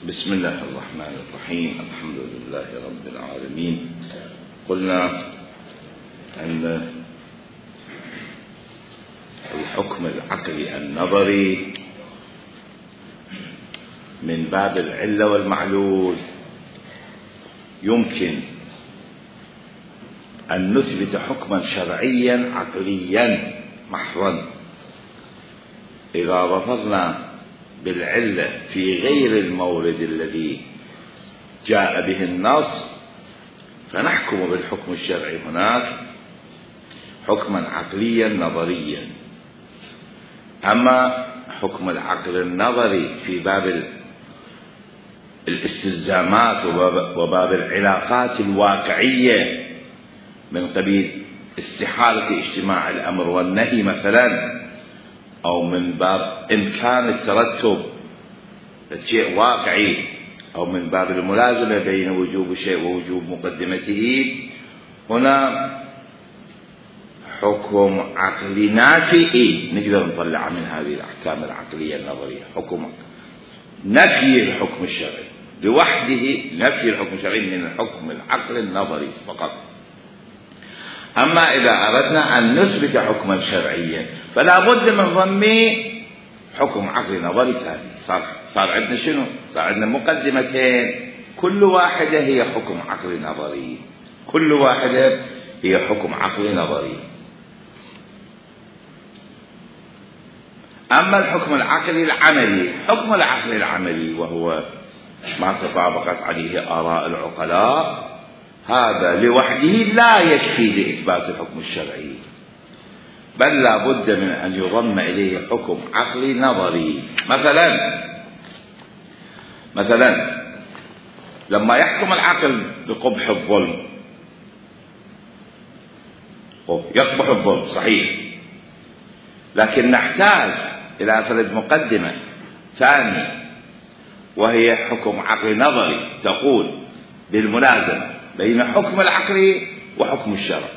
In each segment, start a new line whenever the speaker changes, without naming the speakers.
بسم الله الرحمن الرحيم. الحمد لله رب العالمين. قلنا أن الحكم العقلي النظري من باب العلة والمعلول يمكن أن نثبت حكما شرعيا عقليا محضا إذا رفضنا بالعلة في غير المورد الذي جاء به النص، فنحكم بالحكم الشرعي هناك حكما عقليا نظريا. أما حكم العقل النظري في باب الاستلزامات وباب العلاقات الواقعية من قبيل استحالة اجتماع الأمر والنهي مثلا، أو من باب إمكان الترتب شيء واقعي، أو من باب الملازمة بين وجوب شيء ووجوب مقدمته، هنا حكم عقلي نافي نقدر نطلع من هذه الأحكام العقلية النظرية حكم نفي الحكم الشرعي لوحده، نفي الحكم الشرعي من الحكم العقل النظري فقط. أما إذا أردنا أن نثبت حكما شرعيا فلا بد من ضم حكم عقلي نظري ثاني. صار عندنا شنو؟ صار عندنا مقدمتين، كل واحدة هي حكم عقلي نظري، كل واحدة هي حكم عقلي نظري. أما الحكم العقلي العملي، حكم العقل العملي وهو ما تطابقت عليه آراء العقلاء، هذا لوحده لا يكفي لإثبات الحكم الشرعي، بل لا بد من أن يضم إليه حكم عقلي نظري. مثلا لما يحكم العقل بقبح الظلم، يقبح الظلم صحيح، لكن نحتاج إلى فرد مقدمة ثانية وهي حكم عقلي نظري تقول بالملازمة بين حكم العقل وحكم الشرع.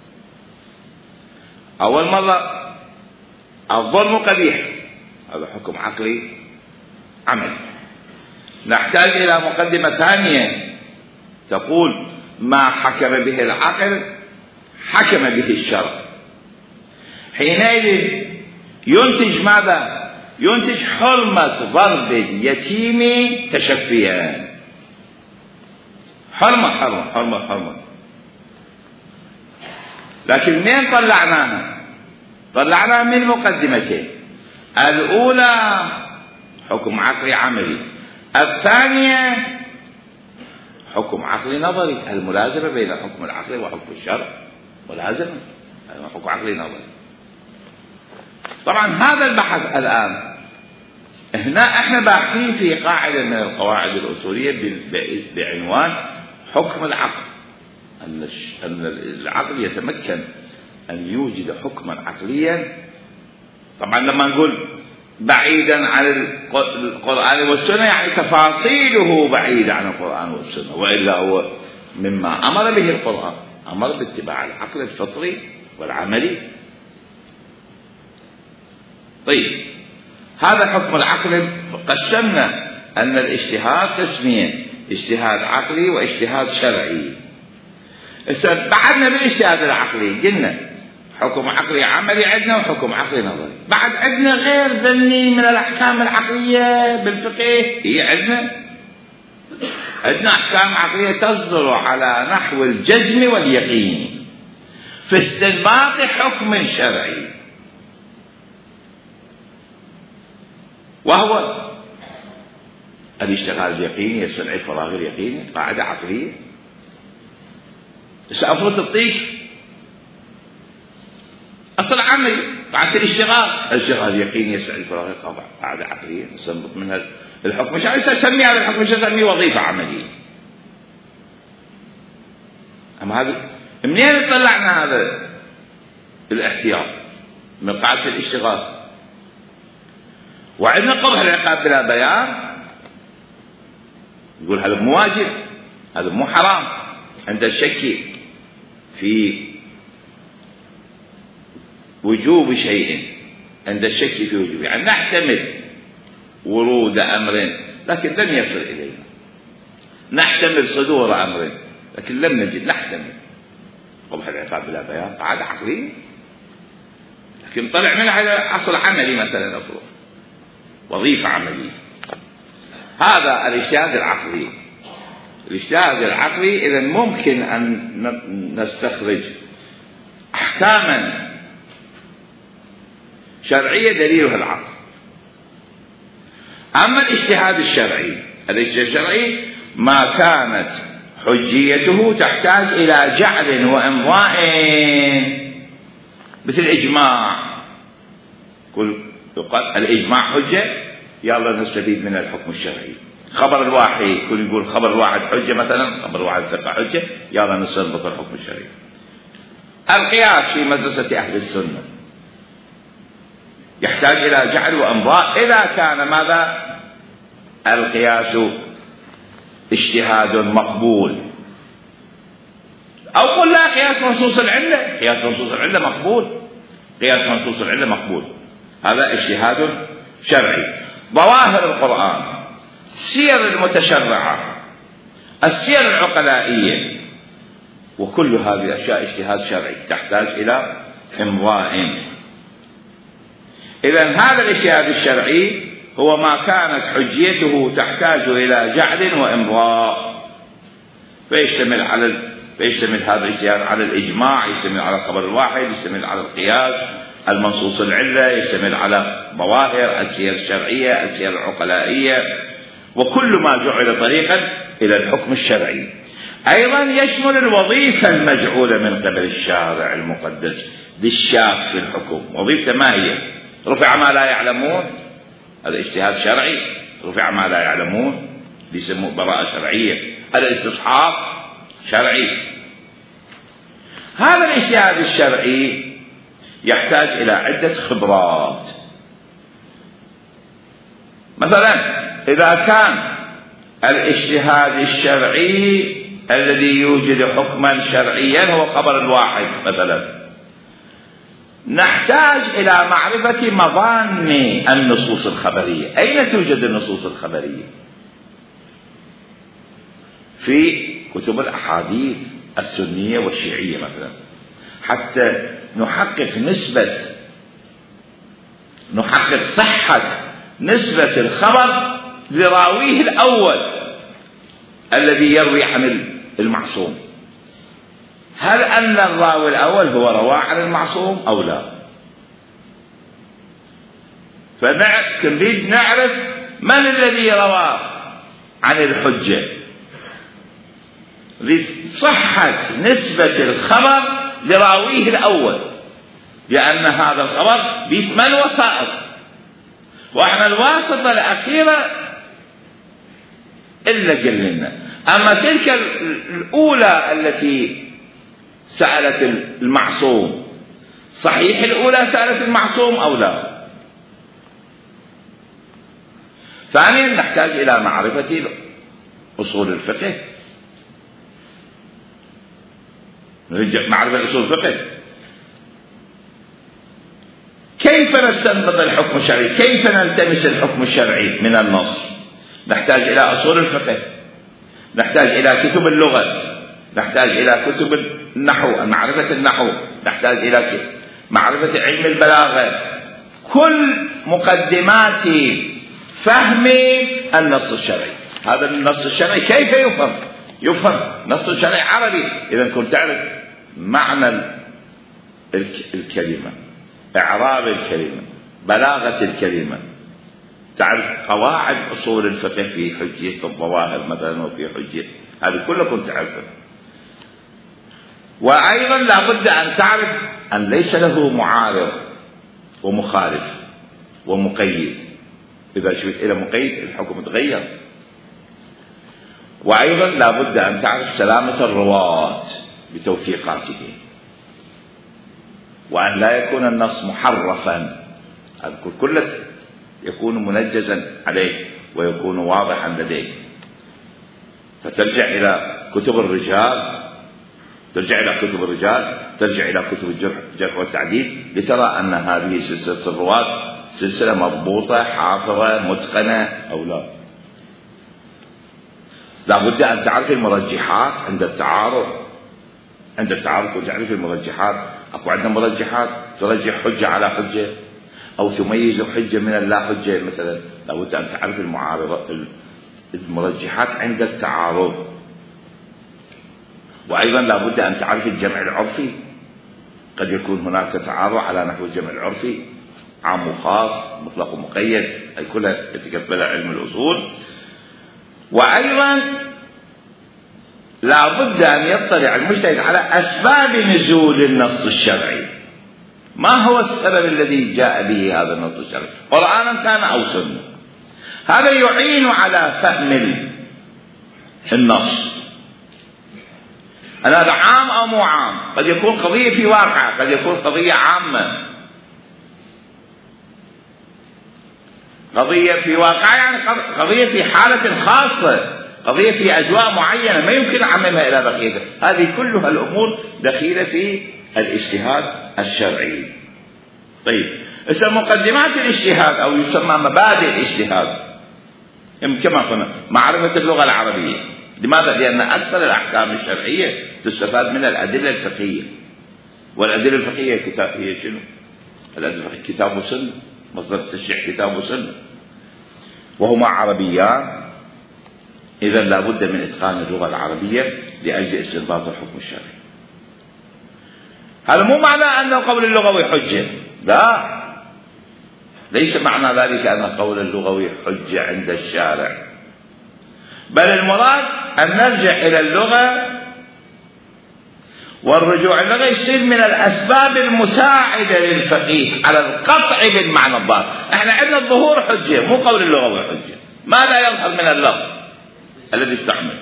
أول مرة الظلم قبيح، هذا حكم عقلي عملي. نحتاج إلى مقدمة ثانية تقول ما حكم به العقل حكم به الشرع. حينئذ ينتج ماذا؟ ينتج حرمة ضرب اليتيم تشفيا. حرمة. لكن منين طلعناها؟ طلعناها من مقدمتين، الأولى حكم عقلي عملي، الثانية حكم عقلي نظري، الملازمة بين الحكم العقلي وحكم الشرع ملازمة، حكم عقلي نظري. طبعا هذا البحث الآن هنا احنا باحثين في قاعدة من القواعد الأصولية بعنوان حكم العقل، أن العقل يتمكن أن يوجد حكما عقليا. طبعا لما نقول بعيدا عن القرآن والسنة يعني تفاصيله بعيدة عن القرآن والسنة، وإلا هو مما أمر به القرآن، أمر باتباع العقل الفطري والعملي. طيب هذا حكم العقل. قسمنا أن الاجتهاد قسمين، اجتهاد عقلي واجتهاد شرعي. بعدنا بالاجتهاد العقلي قلنا حكم عقلي عملي عندنا وحكم عقلي نظري. بعد عندنا غير ذني من الأحكام العقلية بالفقه، هي عندنا أحكام عقلية تصدر على نحو الجزم واليقين في استنباط حكم شرعي، وهو الاشتغال اليقيني، السمع الفراغ اليقيني، قاعدة عقلية. سأفرض الطيش أصل عملي، قاعدة الاشتغال اليقيني، السمع الفراغ قاعدة عقلية نستنبط منها الحكم الشرعي. تسمي هذا الحكم الشرعي تسميه وظيفة عملية. أما هذا منين طلعنا هذا الاحتياط؟ من قاعدة الاشتغال. وعندنا قبح العقاب بلا بيان، يقول هذا مو واجب، هذا مو حرام، عند الشك في وجوب شيء، عند الشك في وجوبه، يعني نحتمل ورود أمر لكن لم يصل إلينا. نحتمل صدور أمر لكن لم نجد، نحتمل قبح العقاب بلا بيان قاعدة عقلية، لكن طلع منها على أصل عملي مثلا، أفرض وظيفة عملية. هذا الاجتهاد العقلي. الاجتهاد العقلي إذا ممكن أن نستخرج أحكاما شرعية دليلها العقل. أما الاجتهاد الشرعي، الاجتهاد الشرعي ما كانت حجيته تحتاج إلى جعل وإمضاء، مثل الإجماع. يقال الإجماع حجة، يلا نستفيد من الحكم الشرعي. خبر الواحد، كل يقول خبر الواحد حجة مثلا، خبر الواحد ثقة حجة، يلا نستنبط الحكم الشرعي. القياس في مدرسة أهل السنة يحتاج إلى جعل وإمضاء إذا كان ماذا؟ القياس اجتهاد مقبول. أو قل لا، قياس منصوص العلة، قياس منصوص العلة مقبول، قياس منصوص العلة مقبول، هذا اجتهاد شرعي. ظواهر القرآن، السير المتشرعة، السير العقلائية، وكل هذه الأشياء اجتهاد شرعي تحتاج إلى إمضاء. إذن هذا الاجتهاد الشرعي هو ما كانت حجيته تحتاج إلى جعل وإمضاء، فيشتمل هذا الاجتهاد على الإجماع، يشتمل على خبر الواحد، يشتمل على القياس المنصوص العلة، يشتمل على ظواهر السير الشرعية، السير العقلائية، وكل ما جعل طريقا إلى الحكم الشرعي. أيضا يشمل الوظيفة المجعولة من قبل الشارع المقدس للشاك في الحكم. وظيفته ما هي؟ رفع ما لا يعلمون، هذا اجتهاد شرعي. رفع ما لا يعلمون بيسموه براءة شرعية. الاستصحاب شرعي. هذا الاجتهاد الشرعي يحتاج إلى عدة خبرات. مثلا إذا كان الاجتهاد الشرعي الذي يوجد حكما شرعيا هو خبر الواحد مثلا، نحتاج إلى معرفة مظان النصوص الخبرية. أين توجد النصوص الخبرية؟ في كتب الأحاديث السنية والشيعية مثلا، حتى نحقق صحة نسبة الخبر لراويه الأول الذي يروي عن المعصوم. هل أن الراوي الأول هو رواه عن المعصوم أو لا؟ فنريد نعرف من الذي رواه عن الحجة لصحة نسبة الخبر لراويه الأول، لأن هذا الخبر بثمان وسائط، وإحنا الواسطة الأخيرة إلا قلنا. أما تلك الأولى التي سألت المعصوم، صحيح الأولى سألت المعصوم أو لا؟ ثانيا نحتاج إلى معرفة أصول الفقه. معرفة أصول الفقه، كيف نستنبط الحكم الشرعي؟ كيف نلتمس الحكم الشرعي من النص؟ نحتاج إلى أصول الفقه، نحتاج إلى كتب اللغة، نحتاج إلى كتب النحو، معرفة النحو، نحتاج إلى معرفة علم البلاغة. كل مقدمات فهم النص الشرعي. هذا النص الشرعي كيف يفهم نص الشرعي عربي. إذا كنت تعرف معنى الكلمة، إعراب الكلمة، بلاغة الكلمة، تعرف قواعد أصول الفقه في حجية الظواهر مثلا وفي حجية، هذه كلها كنت تعرفها. وأيضا لابد أن تعرف أن ليس له معارض ومخالف ومقيد. إذا شفت إلى مقيد الحكم تغير. وأيضا لابد أن تعرف سلامة الرواة بتوثيقاته، وأن لا يكون النص محرفا، كله يكون منجزا عليك ويكون واضحا لديك. فترجع إلى كتب الرجال، ترجع إلى كتب الجرح والتعديل لترى أن هذه سلسلة الرواة سلسلة مضبوطة حافظة متقنة أو لا. لابد أن تعرف المرجحات عند التعارض. عند التعارض تعرف المرجحات. أكو عندنا مرجحات ترجح حجة على حجة أو تميز حجة من اللا حجة مثلا. لابد أن تعرف المرجحات عند التعارض. وأيضا لابد أن تعرف الجمع العرفي. قد يكون هناك تعارض على نحو الجمع العرفي، عام وخاص، مطلق ومقيد، أي كلها يتقبلها علم الأصول. وأيضا لابد أن يطلع المجتهد على أسباب نزول النص الشرعي. ما هو السبب الذي جاء به هذا النص الشرعي، قرآنا كان أو سنة؟ هذا يعين على فهم النص. هذا عام أو مو عام، قد يكون قضية في واقع، قد يكون قضية عامة. قضية في واقع يعني قضية في حالة خاصة، قضية في أجواء معينة ما يمكن أعممها إلى بقية. هذه كلها الأمور دخيلة في الاجتهاد الشرعي. طيب، مقدمات الاجتهاد أو يسمى مبادئ الاجتهاد كما قلنا معرفة اللغة العربية. لماذا؟ لأن أكثر الأحكام الشرعية تستفاد من الأدلة الفقهية. والأدلة الفقهية هي شنو؟ الأدلة الفقهية كتاب وسنة، مصدر التشريع كتاب وسنة، وهما عربيان. إذا لابد من إتقان اللغة العربية لأجل استنباط الحكم الشرعي. هذا مو معنى أن القول اللغوي حجة، لا، ليس معنى ذلك أن القول اللغوي حجة عند الشارع، بل المراد أن نرجع إلى اللغة، والرجوع إلى اللغة يصير من الأسباب المساعدة للفقيه على القطع بالمعنى الظاهر. احنا عندنا الظهور حجة، مو قول اللغوي حجة. ما لا يظهر من اللفظ الذي استعمل.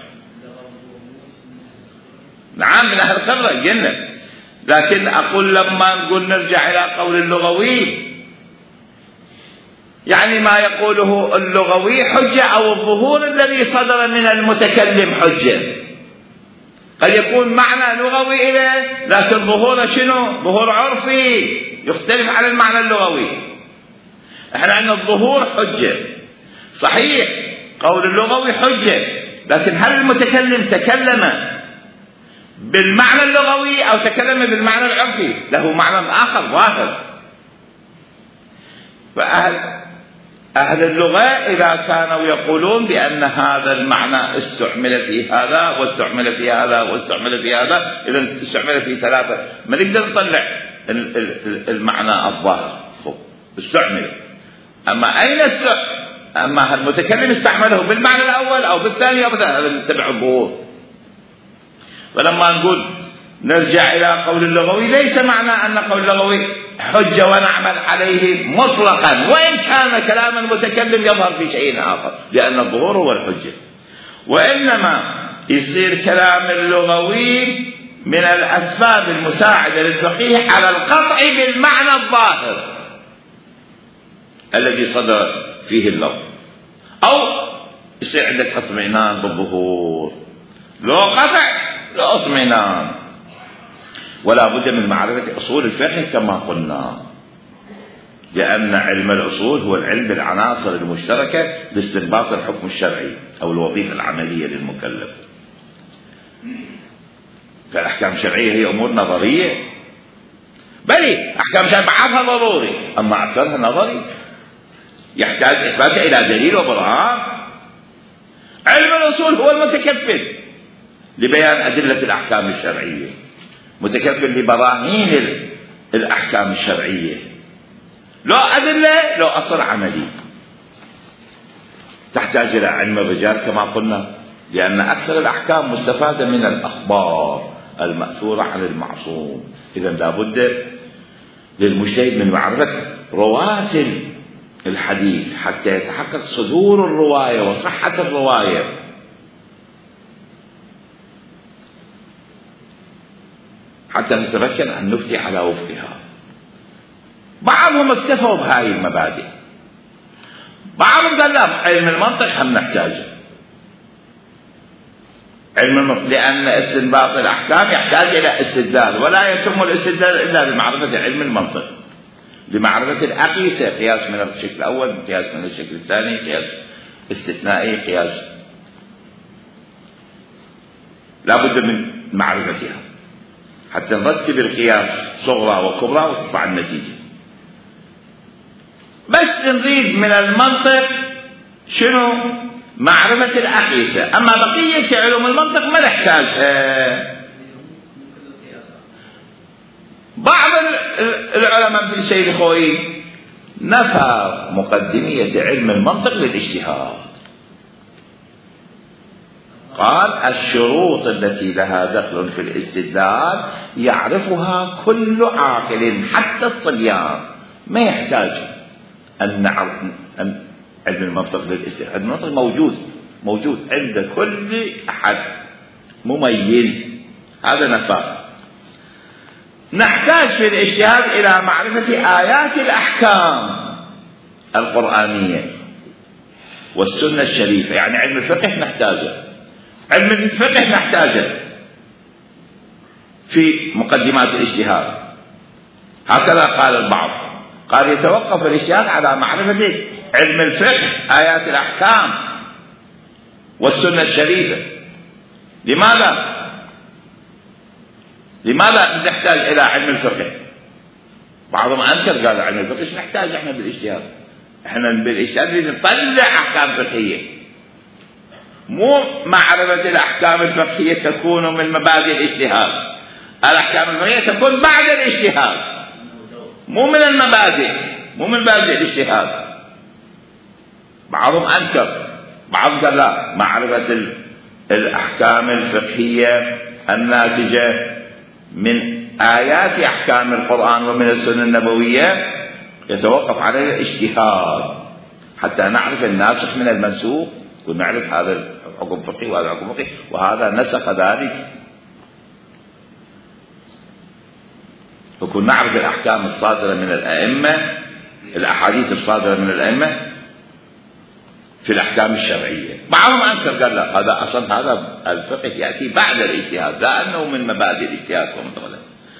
نعم من أهل القرة قلنا، لكن أقول لما نقول نرجع إلى قول اللغوي يعني ما يقوله اللغوي حجة، أو الظهور الذي صدر من المتكلم حجة. قد يكون معنى لغوي إليه، لكن ظهور شنو؟ ظهور عرفي يختلف عن المعنى اللغوي. احنا عندنا الظهور حجة صحيح، قول اللغوي حجة، لكن هل المتكلم تكلم بالمعنى اللغوي أو تكلم بالمعنى العرفي؟ له معنى آخر ظاهر. فأهل اللغة إذا كانوا يقولون بأن هذا المعنى استعمل في هذا واستعمل في هذا واستعمل في هذا، إذا استعمل في ثلاثة، ما نقدر نطلع المعنى الظاهر. استعمل، أما أين أما المتكلم استعمله بالمعنى الأول أو بالثاني أو بالثاني، هذا نتبع الظهور. فلما نقول نرجع إلى قول اللغوي ليس معنى أن قول اللغوي حجة ونعمل عليه مطلقا، وإن كان كلام المتكلم يظهر في شيء آخر، لأن الظهور هو الحجة. وإنما يصير كلام اللغوي من الأسباب المساعدة للفقيه على القطع بالمعنى الظاهر الذي صدر فيه اللفظ، أو يصير عندك اطمئنان بالظهور، لو قطع لو اطمئنان. ولا بد من معرفة أصول الفقه كما قلنا، لأن علم الأصول هو العلم بالعناصر المشتركة لاستنباط الحكم الشرعي أو الوظيفة العملية للمكلف. فالأحكام الشرعية هي أمور نظرية، بل أحكام شرعية بعضها ضروري، أما أكثرها نظري يحتاج إثبات إلى دليل وبرهان. علم الأصول هو المتكفل لبيان أدلة الأحكام الشرعية، متكفل لبراهين الأحكام الشرعية، لو أدلة لو أصل عملي. تحتاج إلى علم الرجال كما قلنا، لأن أكثر الأحكام مستفادة من الأخبار المأثورة عن المعصوم. إذن لابد للمجتهد من معرفة رواة الحديث حتى يتحقق صدور الرواية وصحة الرواية. حتى نتمكن أن نفتي على وفقها. بعضهم اكتفوا بهذه المبادئ، بعضهم قال لا، علم المنطق هم نحتاجه. علم المنطق لأن استنباط الأحكام يحتاج إلى استدلال، ولا يتم الاستدلال إلا بمعرفة علم المنطق، بمعرفة الأقيسة، قياس من الشكل الأول، قياس من الشكل الثاني، قياس استثنائي، قياس لا بد من معرفتها حتى نرتب القياس صغرى وكبرى وتطلع النتيجة. بس نريد من المنطق شنو؟ معرفة الأقيسة. أما بقية علوم المنطق ما نحتاجها. بعض العلماء مثل السيد الخوئي نفى مقدمية علم المنطق للاجتهاد، قال الشروط التي لها دخل في الاستدلال يعرفها كل عاقل حتى الصبيان، ما يحتاج أن نعرف علم المنطق للاستدلال. علم المنطق موجود عند كل أحد مميز، هذا نفى. نحتاج في الاجتهاد إلى معرفة آيات الأحكام القرآنية والسنة الشريفة، يعني علم الفقه نحتاجه، علم الفقه نحتاجه في مقدمات الاجتهاد. هكذا قال البعض، قال يتوقف الاجتهاد على معرفة علم الفقه، آيات الأحكام والسنة الشريفة. لماذا نحتاج إلى علم الفقه؟ بعضهم أنكر قال علم الفقه ايش نحتاج احنا بالاجتهاد؟ احنا بالاجتهاد نطلع أحكام فقهية، مو معرفة الأحكام الفقهية تكون من مبادئ الاجتهاد. الأحكام الفقهية تكون بعد الاجتهاد، مو من المبادئ، مو من مبادئ الاجتهاد. بعضهم أنكر، بعضهم قال لا، معرفة الأحكام الفقهية الناتجة من آيات أحكام القرآن ومن السنة النبوية يتوقف على الاجتهاد حتى نعرف الناسخ من المنسوخ ونعرف هذا الحكم فقهي وهذا حكم فقهي وهذا نسخ ذلك، وكنا نعرف الأحكام الصادرة من الأئمة، الأحاديث الصادرة من الأئمة في الأحكام الشرعية. بعضهم أنكر قال لا، هذا أصلا هذا الفقه يأتي بعد الاجتهاد، لا أنه من مبادئ الاجتهاد ومن.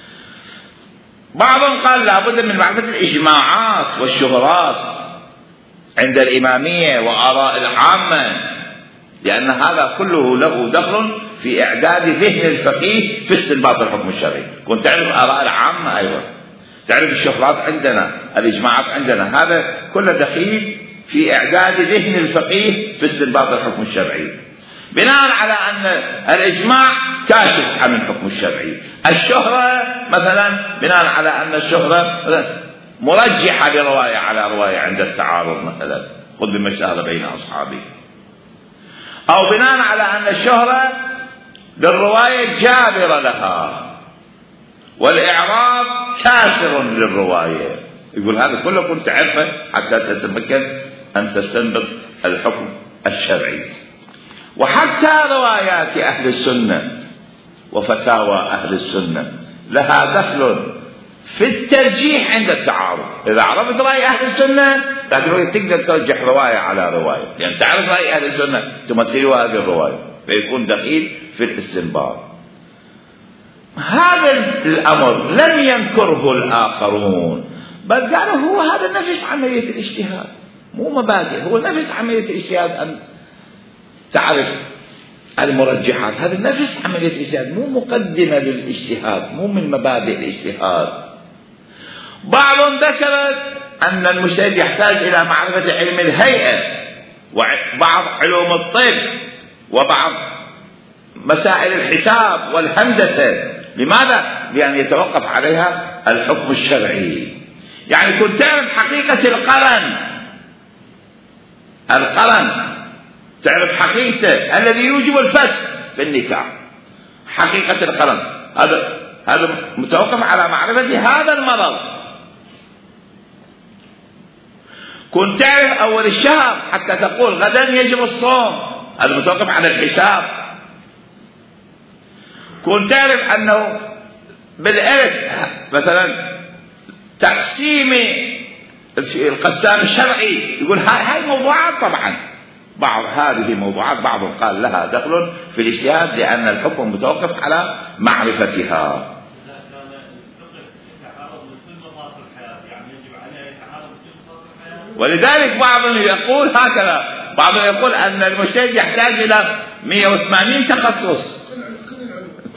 بعضهم قال لا بد من معرفة الإجماعات والشهرات عند الإمامية وآراء العامة، لأن هذا كله له دخل في إعداد ذهن الفقيه في استنباط الحكم الشرعي. كنت تعرف آراء العامة، أيضا تعرف الشهرات عندنا، الإجماعات عندنا، هذا كله دخيل في إعداد ذهن الفقيه في استنباط الحكم الشرعي، بناء على أن الإجماع كاشف عن الحكم الشرعي. الشهرة مثلا بناء على أن الشهرة مرجحة لرواية على رواية عند التعارض، مثلا خذ بما اشتهر بين أصحابه، أو بناء على أن الشهرة للرواية جابرة لها والإعراض كاسر للرواية. يقول هذا كله كنت تعرفه حتى تتمكن أن تستنبط الحكم الشرعي. وحتى روايات أهل السنة وفتاوى أهل السنة لها دخل في الترجيح عند التعارض. إذا عرفت رأي أهل السنة تقدر ترجح رواية على رواية، يعني تعرف رأي أهل السنة تمثل هذه الرواية، فيكون دخيل في الاستنباط. هذا الأمر لم ينكره الآخرون، بل قالوا هو هذا نفس عملية الاجتهاد، مو مبادئ، هو نفس عملية الاجتهاد أن تعرف المرجحات، هذا نفس عملية الاجتهاد، مو مقدمة للاجتهاد، مو من مبادئ الاجتهاد. بعضهم ذكر أن المجتهد يحتاج إلى معرفة علم الهيئة وبعض علوم الطب وبعض مسائل الحساب والهندسة. لماذا؟ لأن يتوقف عليها الحكم الشرعي. يعني كنت تعرف حقيقة القرن تعرف حقيقته الذي يوجب الفسخ في النكاح، حقيقة القرن، هذا متوقف على معرفة هذا المرض. كنت تعرف أول الشهر حتى تقول غدا يجب الصوم، هذا متوقف على الحساب. كنت تعرف أنه بالإرث مثلا تقسيم القسام الشرعي، يقول هاي موضوعات، طبعا بعض هذه موضوعات بعضهم قال لها دخل في الاجتهاد لأن الحكم متوقف على معرفتها. ولذلك بعضهم يقول هكذا، بعضهم يقول أن المجتهد يحتاج إلى 180 تخصص.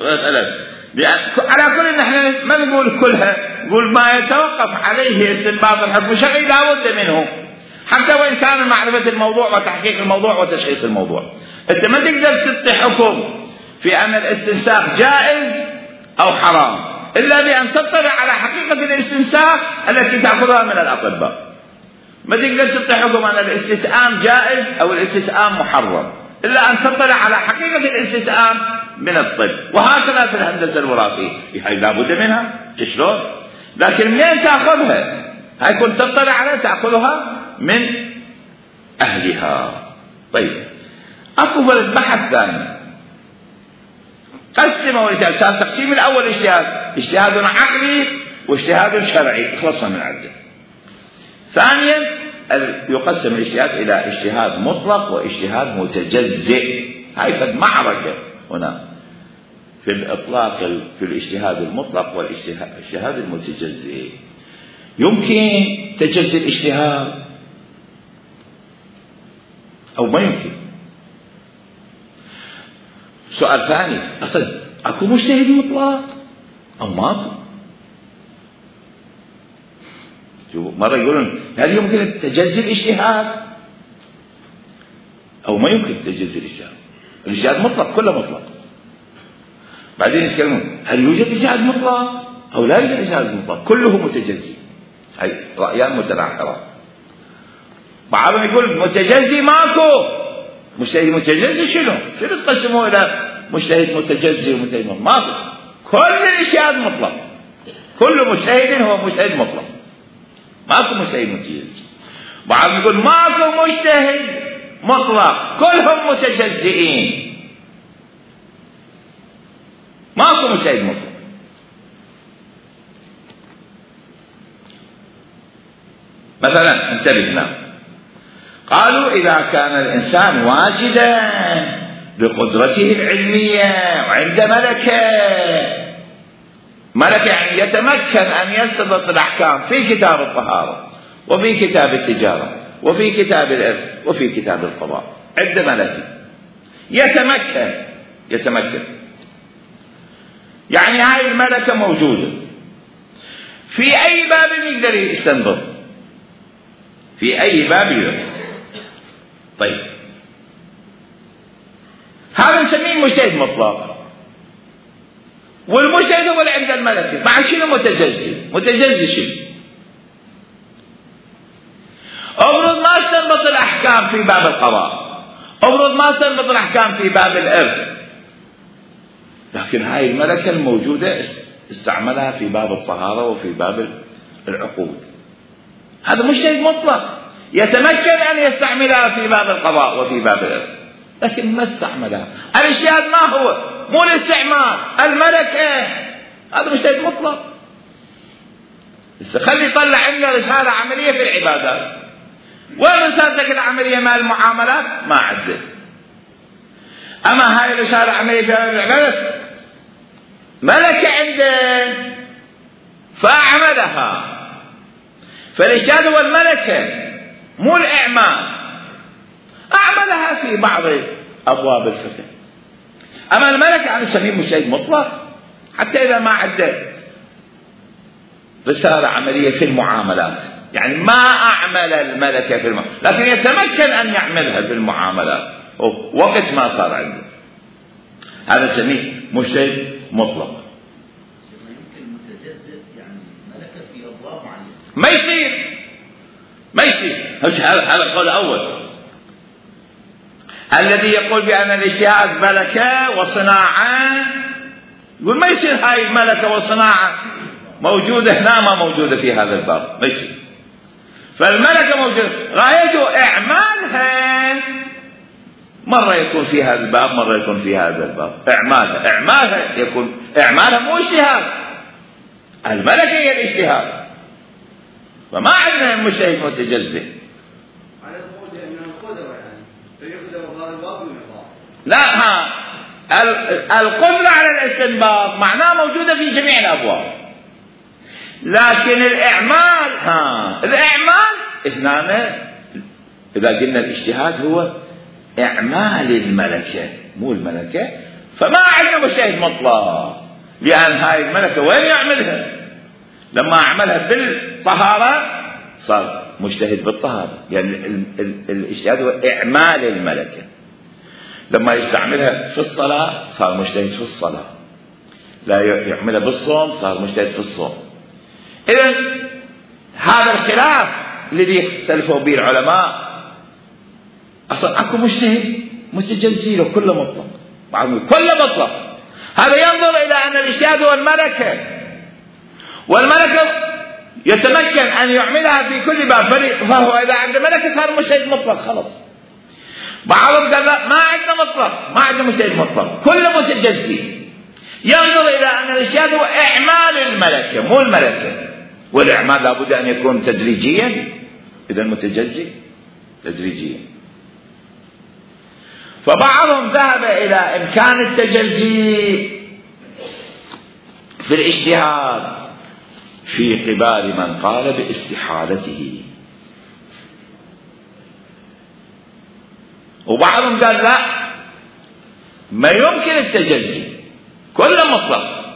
على كل نحن ما نقول كلها، نقول ما يتوقف عليه استنباط الحكم الشرعي لا بد منه، حتى وإن كان معرفة الموضوع وتحقيق الموضوع وتشخيص الموضوع. أنت ما تقدر تعطي حكم في أن الاستنساخ جائز أو حرام إلا بأن تطلع على حقيقة الاستنساخ التي تأخذها من الأطباء. ما تقدر تعطي حكم أن الاستسئام جائز أو الاستسئام محرم إلا أن تطلع على حقيقة الاستسئام من الطب. وهكذا في الهندسة الوراثية، هي لا بد منها. شلون؟ لكن منين تأخذها؟ هاي كنت تطلع عليها تأخذها من أهلها. طيب، أكو بحث ثاني قسموا الاجتهاد. كان التقسيم الأول اجتهاد عقلي واجتهاد شرعي، خلصنا من عنده. ثانيا يقسم الاجتهاد إلى اجتهاد مطلق واجتهاد متجزئ. هاي فد معركة هنا في الإطلاق في الاجتهاد المطلق والاجتهاد المتجزئ. يمكن تجزئ الاجتهاد أو ما يمكن. سؤال ثاني، أصلا أكو مجتهد مطلق أو ماكو؟ مرة يقولون هل يمكن تجزئ الاجتهاد أو ما يمكن تجزئ الاجتهاد؟ الاجتهاد مطلق، كله مطلق. بعدين يتكلمون هل يوجد اجتهاد مطلق أو لا يوجد اجتهاد مطلق؟ كله متجزئ. هاي رأيان متناقضان. بعضهم يقول متجزئ ماكو. مجتهد متجزئ شنو تقسموه إلى مجتهد متجزئ ومجتهد مطلق؟ ماكو. كل الاجتهاد مطلق، كل مجتهد هو مجتهد مطلق، ماكو مجتهد متجزئ. بعضهم يقول ماكو مجتهد مطلق، كلهم متجزئين، ماكو مجتهد مطلق. مثلا انتبهنا، قالوا إذا كان الإنسان واجدا بقدرته العلمية وعند ملكة يعني يتمكن أن يستنبط الأحكام في كتاب الطهارة وفي كتاب التجارة وفي كتاب الإرث وفي كتاب القضاء، عند ملكة يتمكن يعني هاي الملكة موجودة في أي باب يقدر يستنبط، في أي باب يقدر. طيب، هذا نسميه مجتهد مطلق. والمجتهد هو اللي عند الملكة. مع شنو متجزئ شنو؟ افرض ما استنبط الأحكام في باب القضاء، افرض ما استنبط الأحكام في باب الإرث، لكن هاي الملكة الموجودة استعملها في باب الطهارة وفي باب العقود. هذا مجتهد مطلق، يتمكن أن يستعملها في باب القضاء وفي باب الإرث، لكن ما استعملها. الاجتهاد ما هو؟ مو الاستعمال، الملكة. هذا مجتهد مطلق. خلي يطلع عندنا رسالة عملية في العبادات. وين رسالتك العملية مع المعاملات؟ ما عنده. أما هاي رسالة عملية في العبادات ملكة عنده فأعملها. فالاجتهاد هو الملكة مو الإعمال. أعملها في بعض أبواب الفقه. أما الملكة أنا نسميه مجتهد مطلق حتى إذا ما عنده رسالة عملية في المعاملات، يعني ما أعمل الملكة في المعاملات، لكن يتمكن أن يعملها في المعاملات وقت ما صار عنده. هذا نسميه مجتهد مطلق.
يمكن متجزئ يعني ملكة في أبواب معينة.
ما يصير. هذا القول الأول الذي يقول بأن الاجتهاد ملكة وصناعة، يقول ما يصير هاي ملكة وصناعة موجودة هنا ما موجودة في هذا الباب، ما يصير. فالملكة موجودة، غايته إعمالها، مرة يكون في هذا الباب مرة يكون في هذا الباب. إعمالها يكون إعمالها مو اجتهاد. الملكة هي الاجتهاد، فما عندنا مجتهد متجزئ. لا، القدرة على الاستنباط معناه موجودة في جميع الأبواب، لكن الإعمال هنا إذا قلنا الاجتهاد هو إعمال الملكة مو الملكة، فما عندنا مجتهد مطلق، لأن هاي الملكة وين يعملها؟ لما أعملها بالطهارة صار مجتهد بالطهارة، يعني الاجتهاد هو إعمال الملكة. لما يستعملها في الصلاة صار مجتهد في الصلاة، لا يعملها بالصوم صار مجتهد في الصوم. إذن هذا الخلاف الذي يختلفوا به العلماء، أصلا أكو مجتهد متجزي له كل مطلق، كل مطلق. هذا ينظر إلى أن الاجتهاد هو الملكة، والملكة يتمكن أن يعملها في كل باب، فهو إذا عنده ملكة صار مجتهد مطلق خلاص. بعضهم قال لا، ما عندنا مطلق، ما عندنا مجتهد مطلق، كل متجزي. ينظر إلى أن الاجتهاد هو إعمال الملكة مو الملكة، والإعمال لابد أن يكون تدريجيا، إذا المتجزي تدريجيا. فبعضهم ذهب إلى إمكان التجزي في الاجتهاد في قبال من قال باستحالته، وبعضهم قال لا، ما يمكن التجزي كل مطلق.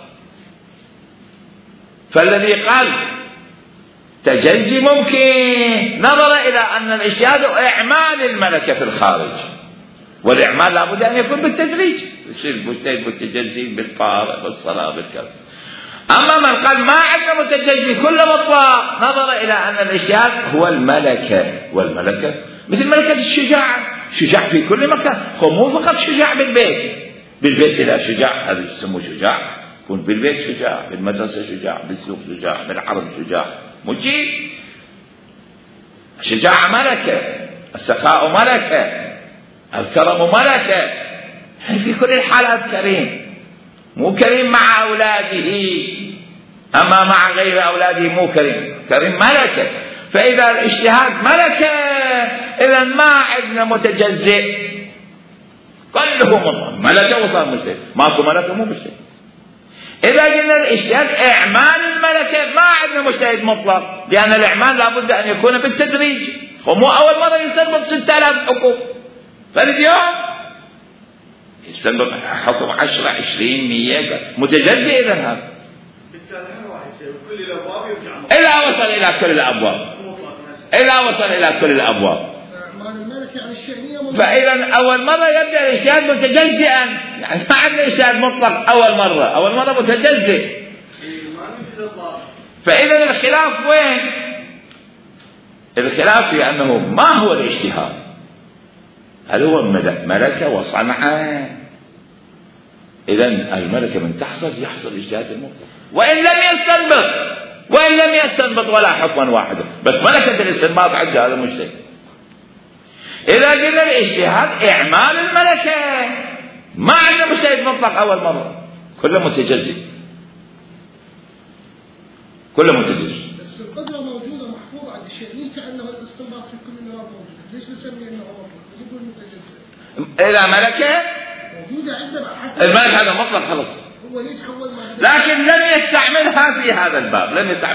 فالذي قال تجزي ممكن نظر إلى أن الاجتهاد إعمال الملكة في الخارج، والإعمال لابد أن يكون بالتدريج، يصير المجتهد بالتجزي بالطهارة بالصلاة بالكذا. أما من قال ما عندنا متجزي كل مطلق، نظر إلى أن الاجتهاد هو الملكة، والملكة مثل ملكة الشجاعة، شجاع في كل مكان، هو مو فقط شجاع بالبيت، بالبيت إذا شجاع هذا يسموه شجاع، يكون بالبيت شجاع، بالمدرسة شجاع، بالسوق شجاع، بالحرب شجاع، مجيب. الشجاعة ملكة، السخاء ملكة، الكرم ملكة، يعني في كل الحالات كريم. مو كريم مع أولاده، أما مع غير أولاده مو كريم، كريم ملكة. فإذا الاجتهاد ملكة، إذا ما عندنا متجزئ، كله ملكة وصار مجتهد، ماكو ملكة مو مجتهد. إذا قلنا الاجتهاد إعمال الملكة، ما عندنا مجتهد مطلق، لأن الإعمال لابد أن يكون بالتدريج، ومو أول مرة يسبب 6000 حكم، فاليوم يسبب حكم 10 20 100 متجزئ. إذا هذا كل الأبواب يرجع إذا وصل إلى كل الأبواب، إذا وصل إلى كل الأبواب، فإذا أول مرة يبدأ الاجتهاد متجزئا، يعني ما عندنا اجتهاد مطلق أول مرة متجزئ. فإذا الخلاف وين؟ الخلاف في أنه ما هو الاجتهاد، هل هو ملكة وصنعة؟ إذا الملكة من تحصل يحصل اجتهاد المطلق، وإن لم يستنبط ولا حكما واحدا، بس ملكة الاستنباط عندها هذا مجتهد. إذا قلنا الاجتهاد إعمال الملكة، ما عندنا مجتهد مطلق أول مرة، كله متجزئ، كله متجزئ.
بس القدرة موجودة محفوظة عند الشيء، ليس كأنه الاستنباط في كل النواب موجودة، ليش بنسمي إنه مطلق؟ بس يقول متجزئ.
إذا ملكة
موجودة عندنا
الملك هذا مطلق خلاص،
هو ليش أول ما
لكن لم يستعملها في هذا الباب،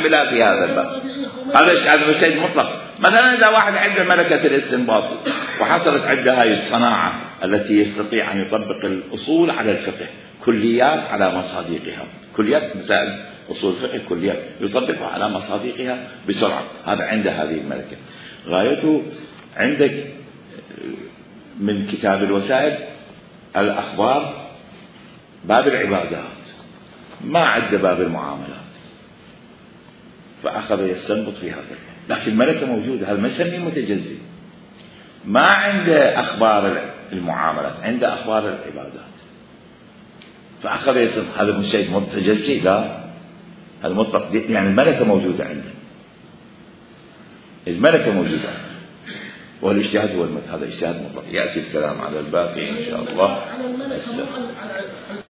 هذا مجتهد مطلق. مثلا إذا واحد عنده ملكة الاستنباط وحصلت عنده هاي الصناعة التي يستطيع أن يطبق الأصول على الفقه، كليات على مصادقها، كليات مسائل أصول الفقه كليات يطبقها على مصادقها بسرعة، هذا عنده هذه الملكة. غايته عندك من كتاب الوسائل الأخبار باب العبادات، ما عنده باب المعاملات، فأخذ يستنبط في هذا، لكن الملكة موجودة، هذا ما يسميه متجزئ، ما عنده أخبار المعاملات، عنده أخبار العبادات، فأخذ يستنبط. هذا مجتهد متجزئ؟ لا، هذا مطلق، يعني الملكة موجودة عنده، الملكة موجودة، والاجتهاد هو هذا اجتهاد مطلق. يأتي الكلام على الباقي إن شاء الله.